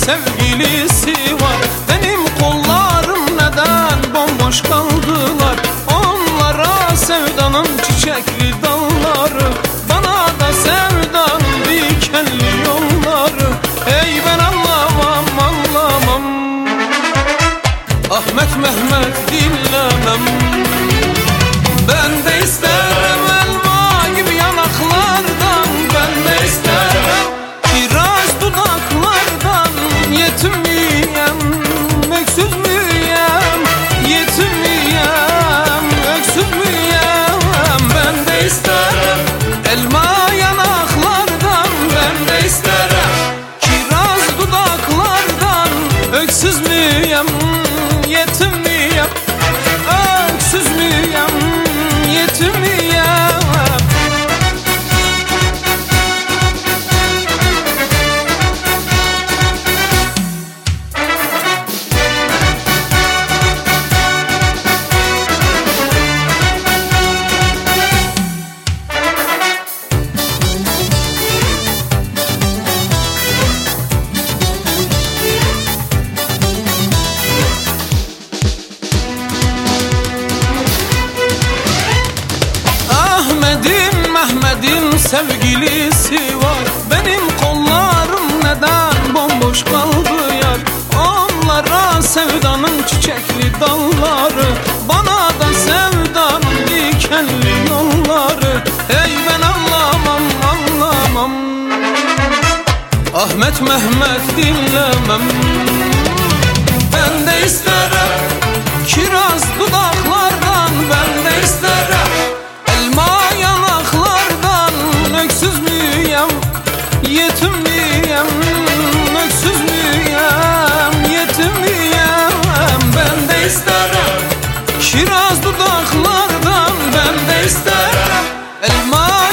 sevgilisi var. Benim kollarım neden bomboş kaldılar? Onlara sevdanın çiçekli dalları, bana da sevdanın dikenli yolları. Ey ben anlamam, anlamam, Ahmet Mehmet dinlemem. Ben de isterim elma gibi yanaklardan, ben de isterim kiraz dudaklardan. Yetim miyim, öksüz müyüm? Yetim miyim, öksüz müyüm? Ben de isterim elma yanaklardan, ben de isterim kiraz dudaklardan. Öksüz müyüm, yetim miyim, öksüz müyüm, yetim miyim? Mehmet'in sevgilisi var. Benim kollarım neden bomboş kaldı yar? Onlara sevdanın çiçekli dalları, bana da sevdanın dikenli yolları. Ey ben anlamam, anlamam, Ahmet Mehmet dinlemem. Ben de isterim kiraz dudaklardan, ben de isterim elma yanaklardan. Öksüz müyüm, yetim miyim, öksüz müyüm, yetim miyim? Ben de isterim kiraz dudaklardan, ben de isterim elma